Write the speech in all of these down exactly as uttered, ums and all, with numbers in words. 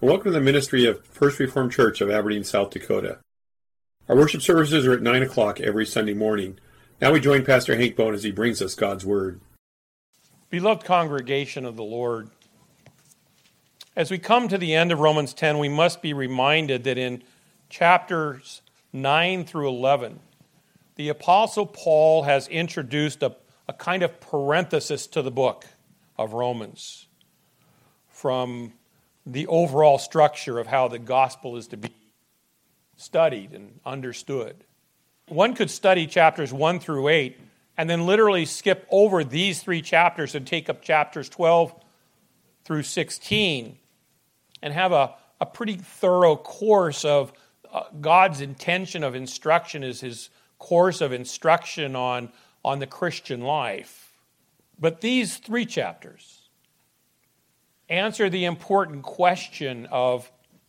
Welcome to the ministry of First Reformed Church of Aberdeen, South Dakota. Our worship services are at nine o'clock every Sunday morning. Now we join Pastor Hank Bone as he brings us God's Word. Beloved congregation of the Lord, as we come to the end of Romans ten, we must be reminded that in chapters nine through eleven, the Apostle Paul has introduced a, a kind of parenthesis to the book of Romans from the overall structure of how the gospel is to be studied and understood. One could study chapters one through eight and then literally skip over these three chapters and take up chapters twelve through sixteen and have a, a pretty thorough course of uh, God's intention of instruction is his course of instruction on, on the Christian life. But these three chapters answer the important question of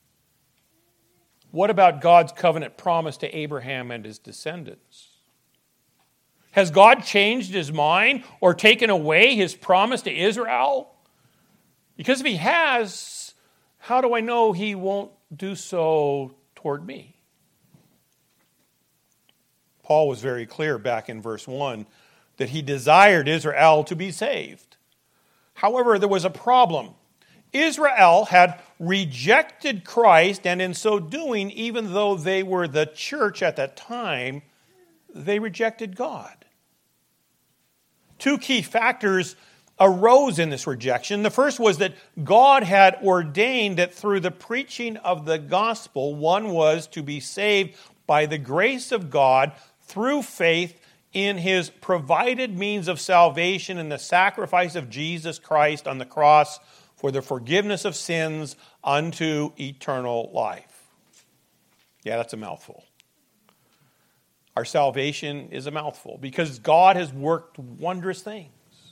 what about God's covenant promise to Abraham and his descendants? Has God changed his mind or taken away his promise to Israel? Because if he has, how do I know he won't do so toward me? Paul was very clear back in verse one that he desired Israel to be saved. However, there was a problem. Israel had rejected Christ, and in so doing, even though they were the church at that time, they rejected God. Two key factors arose in this rejection. The first was that God had ordained that through the preaching of the gospel, one was to be saved by the grace of God through faith in his provided means of salvation in the sacrifice of Jesus Christ on the cross for the forgiveness of sins unto eternal life. Yeah, that's a mouthful. Our salvation is a mouthful because God has worked wondrous things.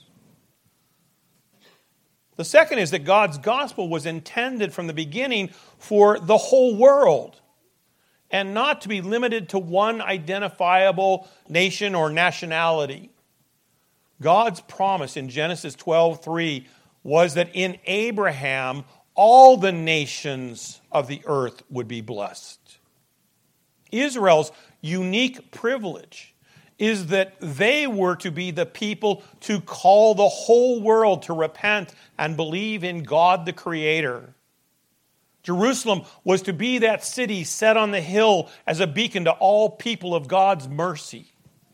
The second is that God's gospel was intended from the beginning for the whole world and not to be limited to one identifiable nation or nationality. God's promise in Genesis twelve three was that in Abraham, all the nations of the earth would be blessed. Israel's unique privilege is that they were to be the people to call the whole world to repent and believe in God the Creator. Jerusalem was to be that city set on the hill as a beacon to all people of God's mercy.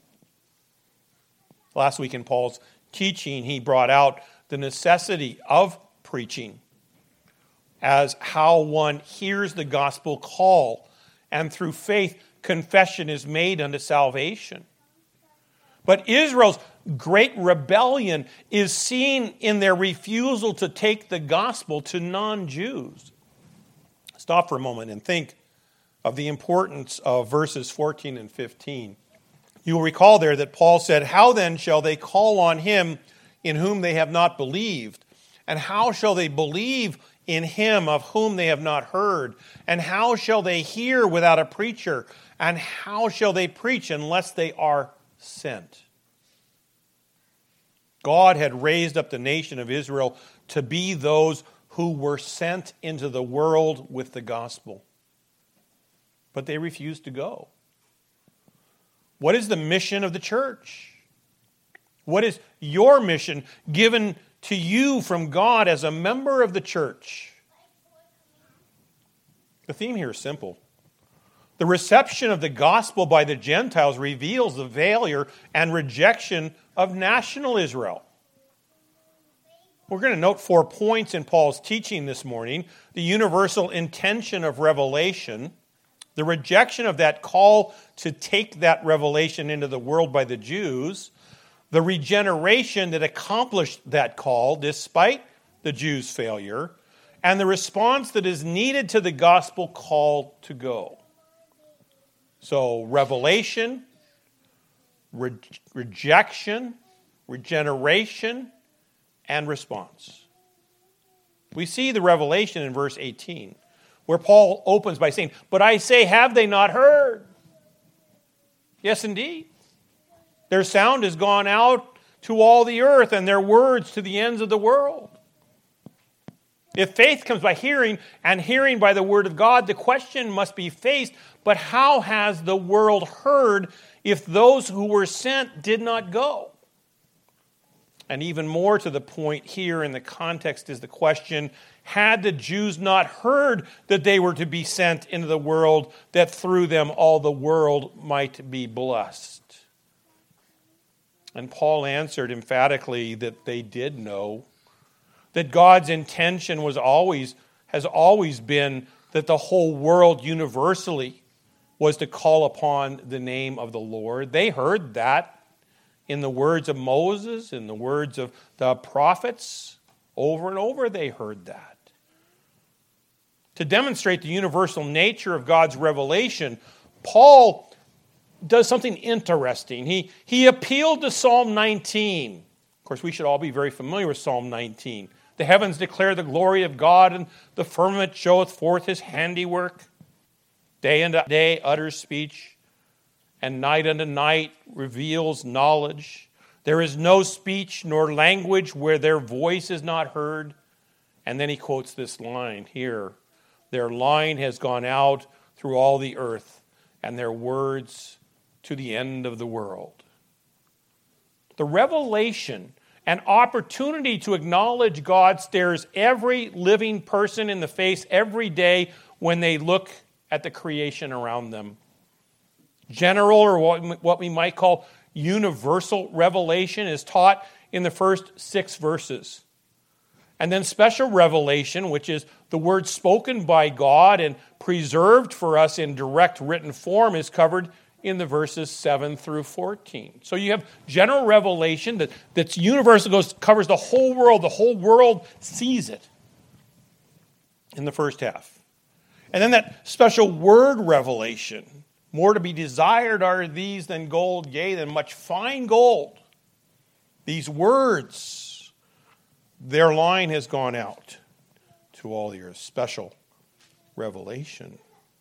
Last week in Paul's teaching, he brought out the necessity of preaching as how one hears the gospel call, and through faith, confession is made unto salvation. But Israel's great rebellion is seen in their refusal to take the gospel to non-Jews. Stop for a moment and think of the importance of verses fourteen and fifteen. You will recall there that Paul said, "How then shall they call on him in whom they have not believed? And how shall they believe in him of whom they have not heard? And how shall they hear without a preacher? And how shall they preach unless they are sent?" God had raised up the nation of Israel to be those who were sent into the world with the gospel. But they refused to go. What is the mission of the church? What is your mission given to you from God as a member of the church? The theme here is simple. The reception of the gospel by the Gentiles reveals the failure and rejection of national Israel. We're going to note four points in Paul's teaching this morning. The universal intention of revelation, the rejection of that call to take that revelation into the world by the Jews, the regeneration that accomplished that call despite the Jews' failure, and the response that is needed to the gospel call to go. So, revelation, re- rejection, regeneration, and response. We see the revelation in verse eighteen, where Paul opens by saying, "But I say, have they not heard?" Yes, indeed. Their sound has gone out to all the earth, and their words to the ends of the world. If faith comes by hearing, and hearing by the word of God, the question must be faced, but how has the world heard if those who were sent did not go? And even more to the point here in the context is the question, had the Jews not heard that they were to be sent into the world, that through them all the world might be blessed? And Paul answered emphatically that they did know, that God's intention was always, has always been that the whole world universally was to call upon the name of the Lord. They heard that in the words of Moses, in the words of the prophets. Over and over they heard that. To demonstrate the universal nature of God's revelation, Paul does something interesting. He, he appealed to Psalm nineteen. Of course, we should all be very familiar with Psalm nineteen. The heavens declare the glory of God, and the firmament showeth forth his handiwork. Day unto day utters speech, and night unto night reveals knowledge. There is no speech nor language where their voice is not heard. And then he quotes this line here. Their line has gone out through all the earth, and their words to the end of the world. The revelation and opportunity to acknowledge God stares every living person in the face every day when they look at the creation around them. General, or what we might call universal revelation, is taught in the first six verses. And then special revelation, which is the word spoken by God and preserved for us in direct written form, is covered in the verses seven through fourteen. So you have general revelation that, that's universal, goes, covers the whole world. The whole world sees it in the first half. And then that special word revelation. More to be desired are these than gold, yea, than much fine gold. These words, their line has gone out to all your special revelation.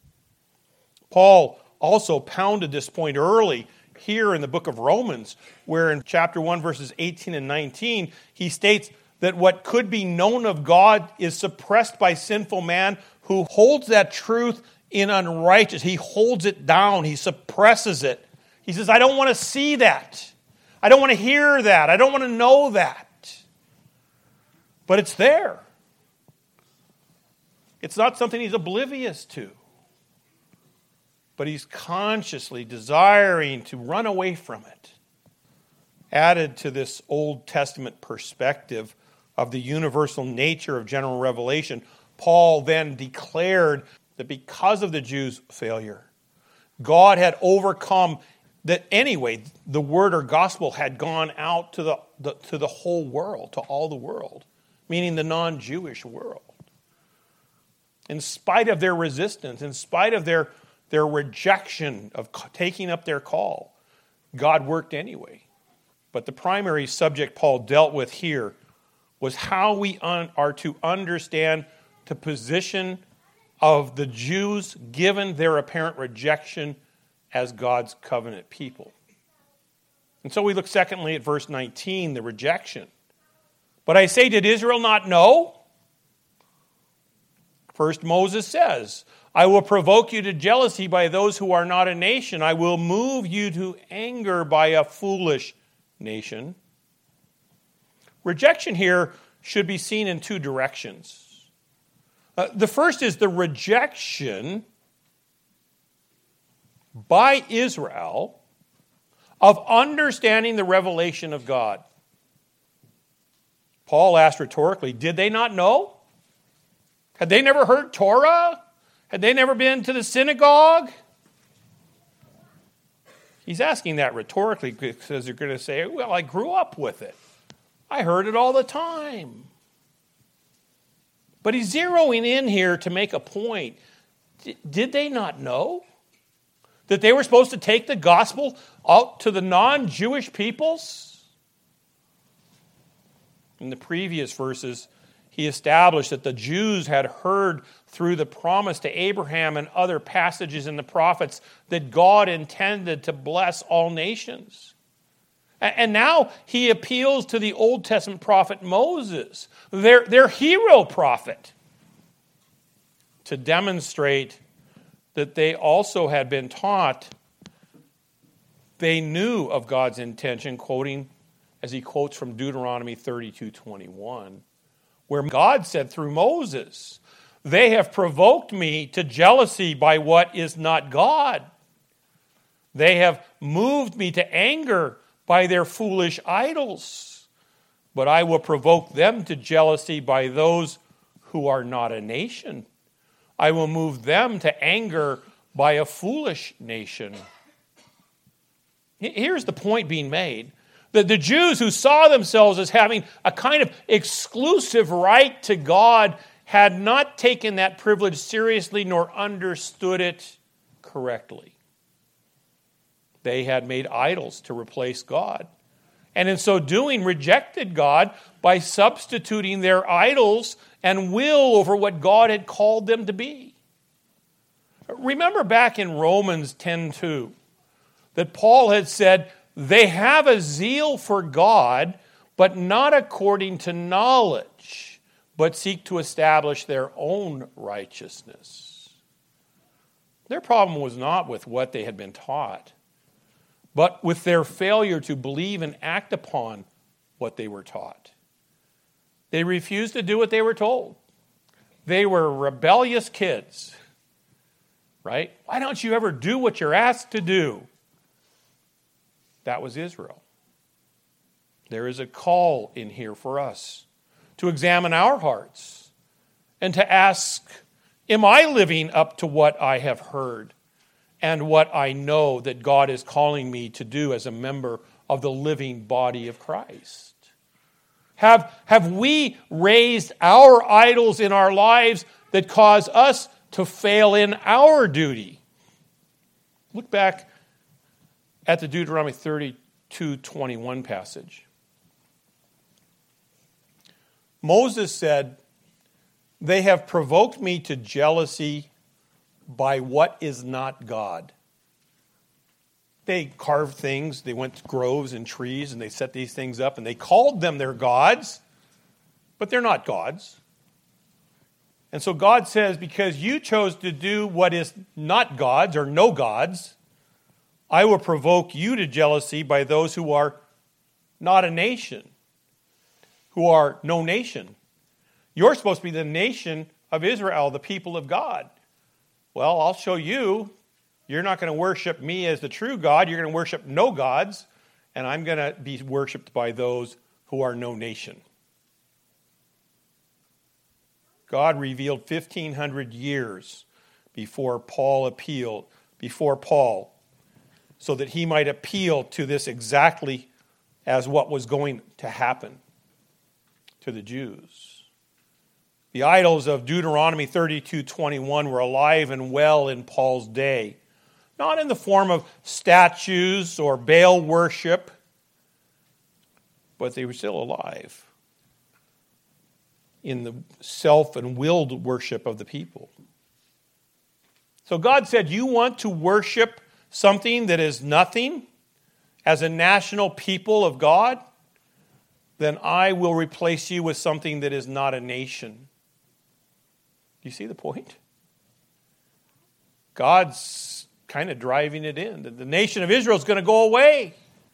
Paul also pounded this point early here in the book of Romans, where in chapter one, verses eighteen and nineteen, he states that what could be known of God is suppressed by sinful man who holds that truth in unrighteous. He holds it down. He suppresses it. He says, I don't want to see that. I don't want to hear that. I don't want to know that. But it's there. It's not something he's oblivious to. But he's consciously desiring to run away from it. Added to this Old Testament perspective of the universal nature of general revelation, Paul then declared that because of the Jews' failure, God had overcome that anyway, the word or gospel had gone out to the, the to the whole world, to all the world, meaning the non-Jewish world. In spite of their resistance, in spite of their, their rejection of taking up their call, God worked anyway. But the primary subject Paul dealt with here was how we un, are to understand the position of the Jews given their apparent rejection as God's covenant people. And so we look secondly at verse nineteen, the rejection. But I say, did Israel not know? First Moses says, I will provoke you to jealousy by those who are not a nation. I will move you to anger by a foolish nation. Rejection here should be seen in two directions. Uh, the first is the rejection by Israel of understanding the revelation of God. Paul asked rhetorically, did they not know? Had they never heard Torah? Had they never been to the synagogue? He's asking that rhetorically because they're going to say, well, I grew up with it. I heard it all the time. But he's zeroing in here to make a point. Did they not know that they were supposed to take the gospel out to the non-Jewish peoples? In the previous verses, he established that the Jews had heard through the promise to Abraham and other passages in the prophets that God intended to bless all nations. And now he appeals to the Old Testament prophet Moses, their, their hero prophet, to demonstrate that they also had been taught, they knew of God's intention, quoting, as he quotes from Deuteronomy thirty-two twenty-one, where God said through Moses, "They have provoked me to jealousy by what is not God. They have moved me to anger by their foolish idols. But I will provoke them to jealousy by those who are not a nation. I will move them to anger by a foolish nation." Here's the point being made. That the Jews who saw themselves as having a kind of exclusive right to God had not taken that privilege seriously nor understood it correctly. They had made idols to replace God, and in so doing rejected God by substituting their idols and will over what God had called them to be. Remember back in Romans ten two that Paul had said, "They have a zeal for God, but not according to knowledge, but seek to establish their own righteousness." Their problem was not with what they had been taught, but with their failure to believe and act upon what they were taught. They refused to do what they were told. They were rebellious kids, right? Why don't you ever do what you're asked to do? That was Israel. There is a call in here for us to examine our hearts and to ask, am I living up to what I have heard and what I know that God is calling me to do as a member of the living body of Christ? Have, have we raised our idols in our lives that cause us to fail in our duty? Look back at the Deuteronomy thirty-two twenty-one passage. Moses said, "They have provoked me to jealousy by what is not God." They carved things, they went to groves and trees, and they set these things up, and they called them their gods, but they're not gods. And so God says, because you chose to do what is not gods or no gods, I will provoke you to jealousy by those who are not a nation, who are no nation. You're supposed to be the nation of Israel, the people of God. Well, I'll show you. You're not going to worship me as the true God. You're going to worship no gods, and I'm going to be worshipped by those who are no nation. God revealed fifteen hundred years before Paul appealed, before Paul, so that he might appeal to this exactly as what was going to happen to the Jews. The idols of Deuteronomy thirty-two twenty-one were alive and well in Paul's day, not in the form of statues or Baal worship, but they were still alive in the self and willed worship of the people. So God said, you want to worship something that is nothing as a national people of God? Then I will replace you with something that is not a nation. Do you see the point? God's kind of driving it in. The nation of Israel is going to go away.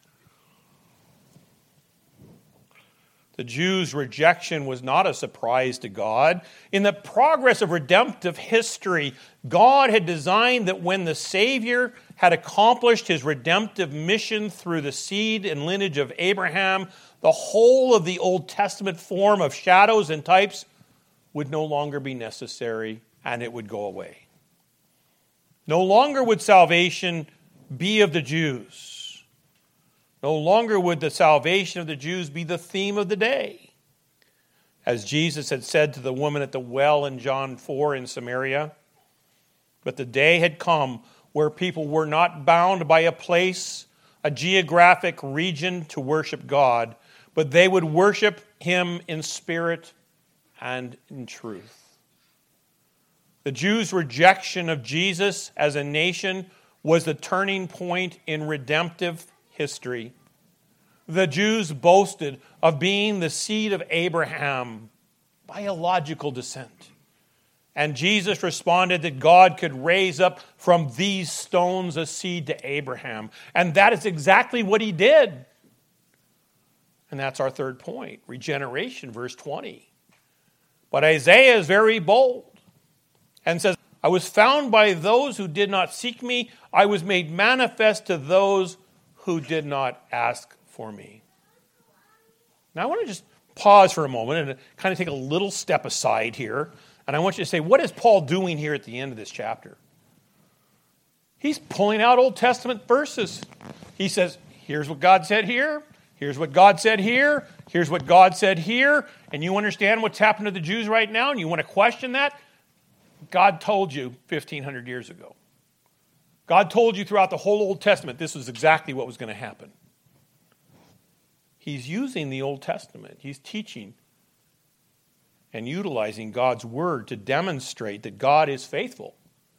The Jews' rejection was not a surprise to God. In the progress of redemptive history, God had designed that when the Savior had accomplished his redemptive mission through the seed and lineage of Abraham, the whole of the Old Testament form of shadows and types would no longer be necessary, and it would go away. No longer would salvation be of the Jews. No longer would the salvation of the Jews be the theme of the day. As Jesus had said to the woman at the well in John four in Samaria, but the day had come where people were not bound by a place, a geographic region to worship God, but they would worship him in spirit and in truth. The Jews' rejection of Jesus as a nation was the turning point in redemptive history. the Jews boasted of being the seed of Abraham, biological descent. And Jesus responded that God could raise up from these stones a seed to Abraham. And that is exactly what he did. And that's our third point, regeneration, verse twenty. But Isaiah is very bold and says, I was found by those who did not seek me. I was made manifest to those who did not ask for me. Now I want to just pause for a moment and kind of take a little step aside here. And I want you to say, what is Paul doing here at the end of this chapter? He's pulling out Old Testament verses. He says, here's what God said here. Here's what God said here. Here's what God said here. And you understand what's happened to the Jews right now, and you want to question that? God told you fifteen hundred years ago. God told you throughout the whole Old Testament this was exactly what was going to happen. He's using the Old Testament. He's teaching and utilizing God's word to demonstrate that God is faithful.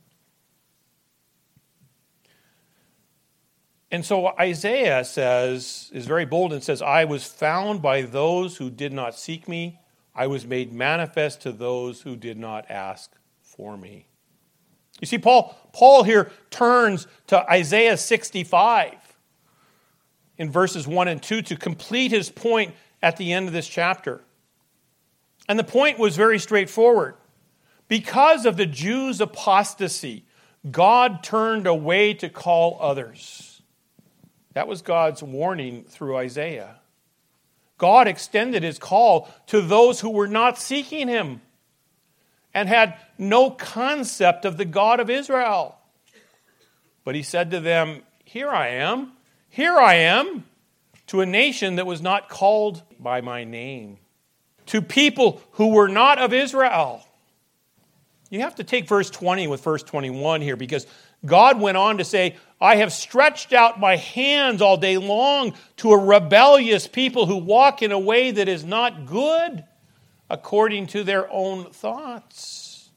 And so Isaiah says, is very bold and says, I was found by those who did not seek me. I was made manifest to those who did not ask for me. You see, Paul, Paul here turns to Isaiah sixty-five in verses one and two to complete his point at the end of this chapter. And the point was very straightforward. Because of the Jews' apostasy, God turned away to call others. That was God's warning through Isaiah. God extended his call to those who were not seeking him and had no concept of the God of Israel. But he said to them, here I am, here I am, to a nation that was not called by my name, to people who were not of Israel. You have to take verse twenty with verse twenty-one here, because God went on to say, I have stretched out my hands all day long to a rebellious people who walk in a way that is not good according to their own thoughts.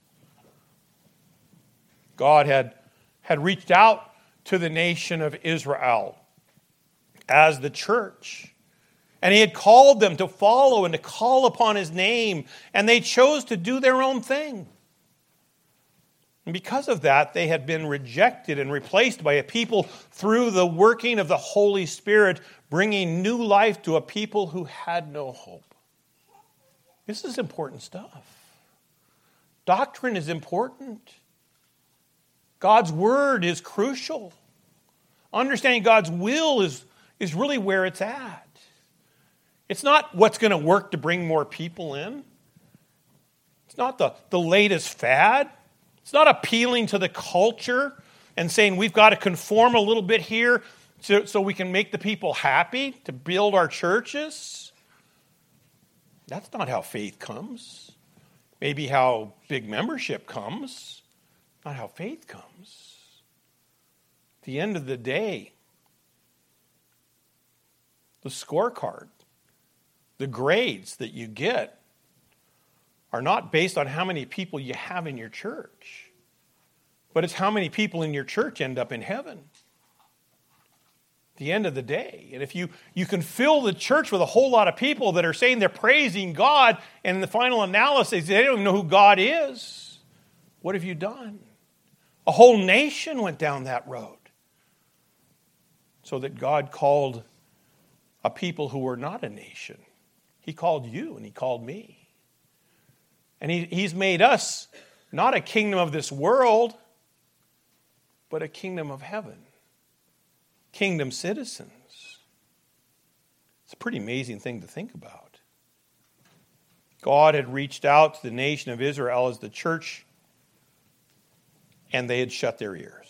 God had, had reached out to the nation of Israel as the church. And he had called them to follow and to call upon his name. And they chose to do their own thing. And because of that, they had been rejected and replaced by a people through the working of the Holy Spirit, bringing new life to a people who had no hope. This is important stuff. Doctrine is important. God's word is crucial. Understanding God's will is, is really where it's at. It's not what's going to work to bring more people in. It's not the, the latest fad. It's not appealing to the culture and saying we've got to conform a little bit here so, so we can make the people happy to build our churches. That's not how faith comes. Maybe how big membership comes, not how faith comes. At the end of the day, the scorecard, the grades that you get are not based on how many people you have in your church, but it's how many people in your church end up in heaven. At the end of the day. And if you, you can fill the church with a whole lot of people that are saying they're praising God, and in the final analysis, they don't even know who God is, what have you done? A whole nation went down that road. So that God called a people who were not a nation. He called you and he called me. And he, he's made us not a kingdom of this world, but a kingdom of heaven. Kingdom citizens. It's a pretty amazing thing to think about. God had reached out to the nation of Israel as the church, and they had shut their ears.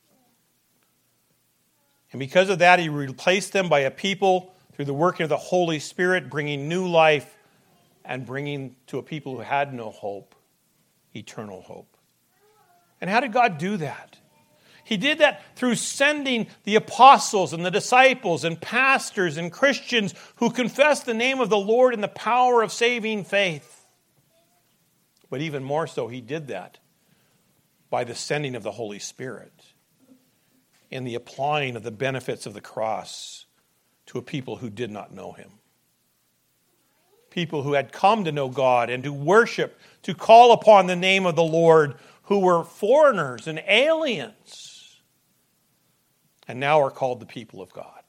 And because of that, he replaced them by a people through the working of the Holy Spirit, bringing new life and bringing to a people who had no hope, eternal hope. And how did God do that? He did that through sending the apostles and the disciples and pastors and Christians who confessed the name of the Lord in the power of saving faith. But even more so, he did that by the sending of the Holy Spirit and the applying of the benefits of the cross to a people who did not know him. People who had come to know God and to worship, to call upon the name of the Lord, who were foreigners and aliens, and now are called the people of God.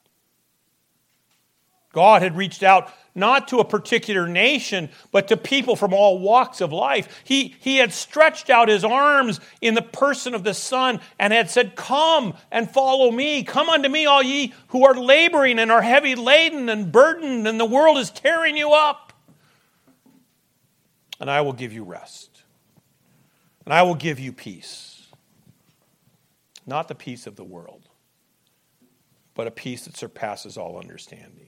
God had reached out not to a particular nation, but to people from all walks of life. He, he had stretched out his arms in the person of the Son and had said, "Come and follow me. Come unto me, all ye who are laboring and are heavy laden and burdened, and the world is tearing you up. And I will give you rest. And I will give you peace." Not the peace of the world, but a peace that surpasses all understanding.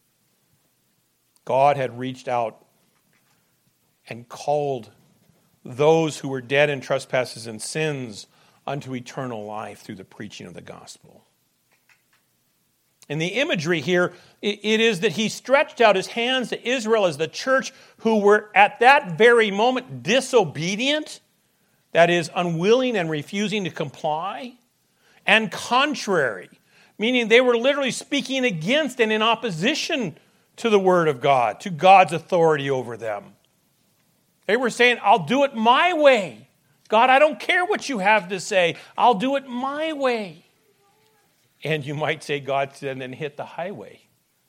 God had reached out and called those who were dead in trespasses and sins unto eternal life through the preaching of the gospel. And the imagery here, it is that he stretched out his hands to Israel as the church who were at that very moment disobedient, that is, unwilling and refusing to comply, and contrary, meaning they were literally speaking against and in opposition to the word of God, to God's authority over them. They were saying, "I'll do it my way. God, I don't care what you have to say. I'll do it my way." And you might say God said, "Then hit the highway."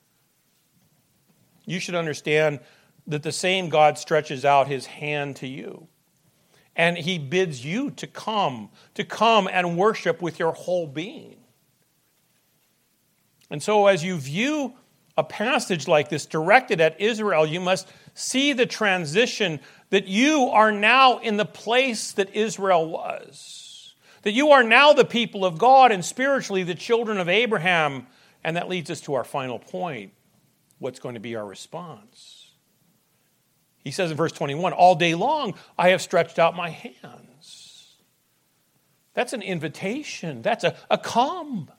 You should understand that the same God stretches out his hand to you. And he bids you to come, to come and worship with your whole being. And so as you view a passage like this directed at Israel, you must see the transition that you are now in the place that Israel was. That you are now the people of God and spiritually the children of Abraham. And that leads us to our final point. What's going to be our response? He says in verse twenty-one, "All day long I have stretched out my hands." That's an invitation. That's a, a come.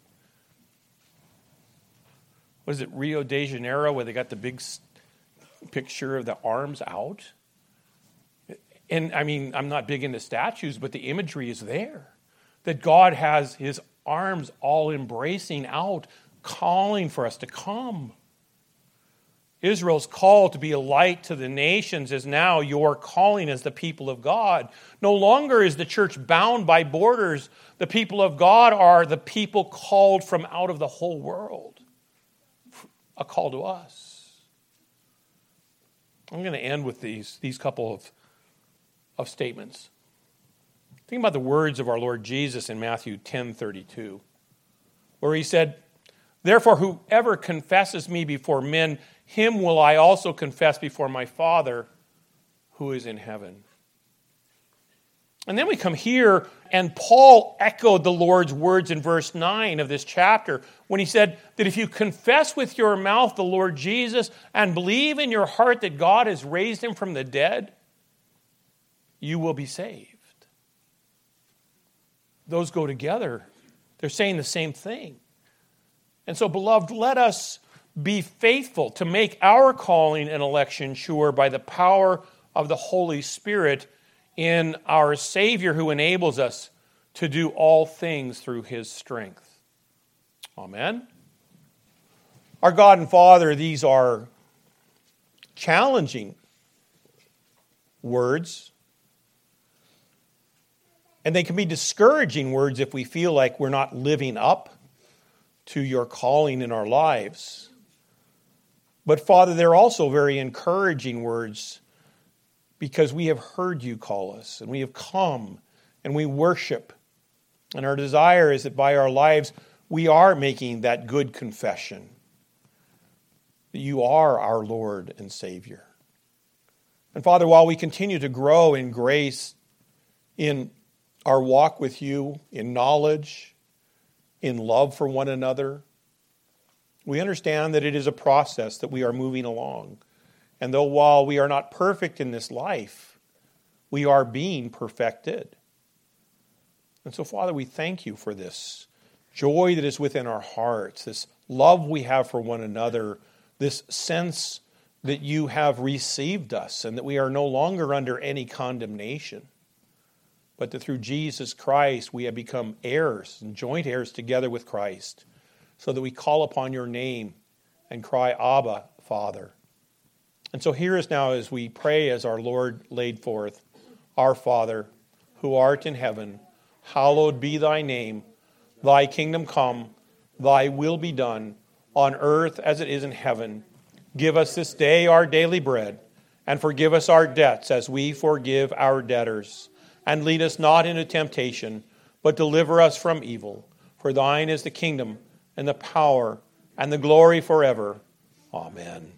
What is it, Rio de Janeiro, where they got the big picture of the arms out? And I mean, I'm not big into statues, but the imagery is there. That God has his arms all embracing out, calling for us to come. Israel's call to be a light to the nations is now your calling as the people of God. No longer is the church bound by borders. The people of God are the people called from out of the whole world. A call to us. I'm going to end with these, these couple of, of statements. Think about the words of our Lord Jesus in Matthew ten thirty-two, where he said, "Therefore, whoever confesses me before men, him will I also confess before my Father who is in heaven." And then we come here, and Paul echoed the Lord's words in verse nine of this chapter when he said that if you confess with your mouth the Lord Jesus and believe in your heart that God has raised him from the dead, you will be saved. Those go together. They're saying the same thing. And so, beloved, let us be faithful to make our calling and election sure by the power of the Holy Spirit in our Savior, who enables us to do all things through his strength. Amen. Our God and Father, these are challenging words. And they can be discouraging words if we feel like we're not living up to your calling in our lives. But Father, they're also very encouraging words because we have heard you call us, and we have come, and we worship. And our desire is that by our lives, we are making that good confession that you are our Lord and Savior. And Father, while we continue to grow in grace, in our walk with you, in knowledge, in love for one another, we understand that it is a process that we are moving along. And though while we are not perfect in this life, we are being perfected. And so, Father, we thank you for this joy that is within our hearts, this love we have for one another, this sense that you have received us and that we are no longer under any condemnation, but that through Jesus Christ we have become heirs and joint heirs together with Christ, so that we call upon your name and cry, Abba, Father. And so here is now as we pray as our Lord laid forth, Our Father, who art in heaven, hallowed be thy name. Thy kingdom come, thy will be done, on earth as it is in heaven. Give us this day our daily bread, and forgive us our debts as we forgive our debtors. And lead us not into temptation, but deliver us from evil. For thine is the kingdom, and the power, and the glory forever. Amen.